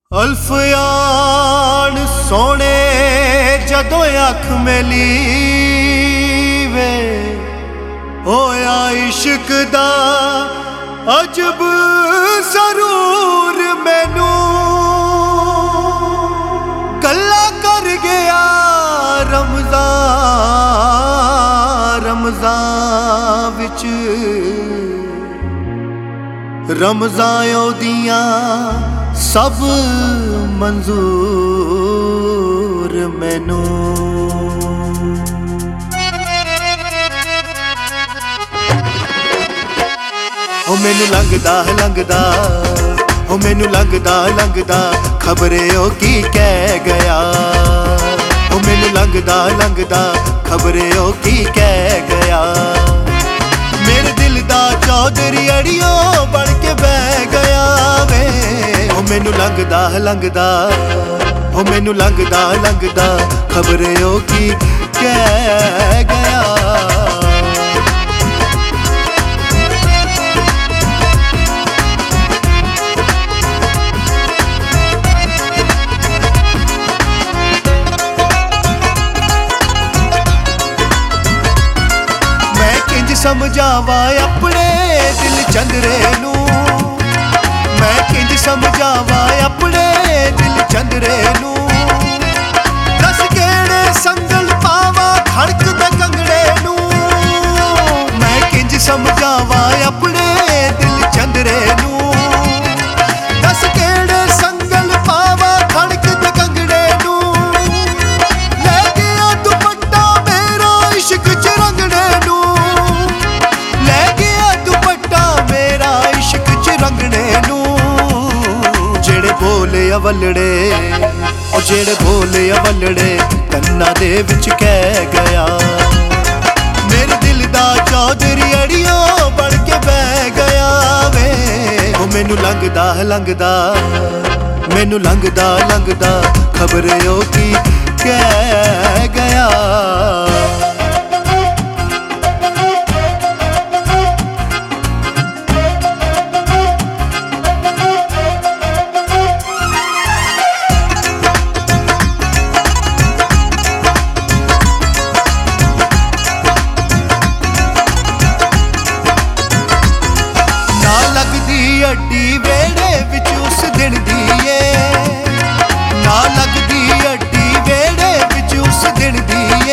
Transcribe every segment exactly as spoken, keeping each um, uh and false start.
अल्फयान सोने जदों अख मेली वे होया इश्क दा अजब जरूर मैनू गल्ला कर गया रमज़ान रमज़ान विच रमज़ान ओदियां सब मंजूर मैनू ओ मैनू लंघदा लंघदा ओ मैनू लंघदा लंघदा खबरे ओ की कह गया ओ मैनू लंघदा लंघदा खबरे ओ की कह गया मेरे दिल दा चौधरी अड़ियो बन के बह गया वे ओ मैनू लंघदा लंघदा ओ मैनू लंघदा लंघदा खबरे ओ की कह गया समझावा अपने दिल चंदरे नू मैं किंज समझावा अपने दिल चंदरे नू दस केड़े संगल पावा खड़क दे कंगड़े नू मैं किंज समझावा अपने दिल चंदरे नू दस केड़े संगल पावा खड़क दे कंगड़े नू ले गया दुपट्टा मेरा इश्क च रंगड़े नू बोले अवलड़े ओ जेड़े बोले अवलड़े कन्ना दे विच कह गया मेरे दिल दा चौधरी अड़ियो बन के बह गया वे ओ मैनू लंघदा लंघदा मैनू लंघदा लंघदा खबरे ओ की कह गया अड्डी वेड़े विच उस दिन दिए ना लगदी अड्डी वेड़े विच उस दिन दिए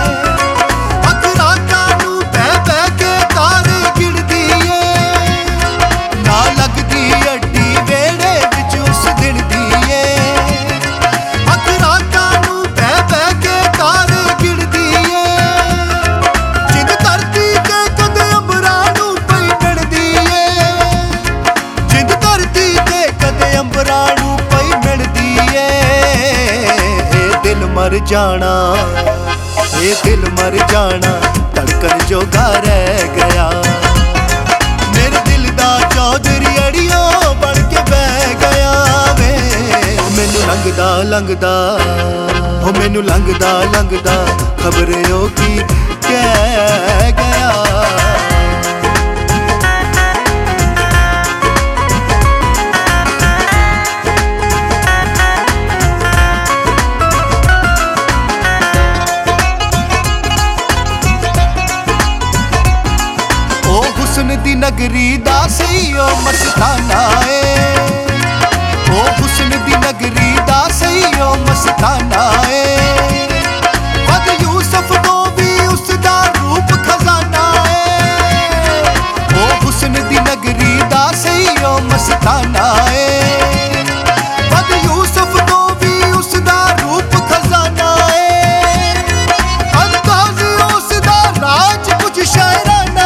अखराता नू बह बह के तारे गिणदी ए ना लगदी अड्डी वेड़े विच उस दिन दिए अखराता नू बह बह के तारे गिणदी ए जिंद धरती ते कदे अंबरां नू पई मिलदी ए अंबरानू पई मिलदी ए दिल मर जाना ए दिल मर जाना धड़कन जोगा रह गया मेरे दिल दा चौधरी अड़ियो बन के बह गया वे मैनू लंघदा लंघदा ओ मैनू लंघदा लंघदा खबरे ओ की कह गया हुस्न दी नगरी दा सही ओ मस्ताना ए ओ हुस्न दी नगरी दा सही ओ मस्ताना ए वद यूसुफ तो भी उसदा रूप खजाना ए ओ हुस्न दी नगरी दा सही ओ मस्ताना ए वद यूसुफ तो भी उसदा रूप खजाना ए अंदाज़ उसदा राज कुछ शायराना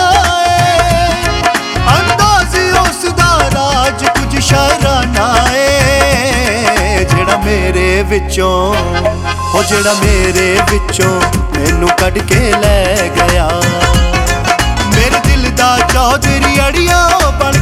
शायराना ए जेड़ा मेरे विचों ओ जेड़ा मेरे विचों मैनू कढ के ले गया मेरे दिल दा चौधरी अड़िया बन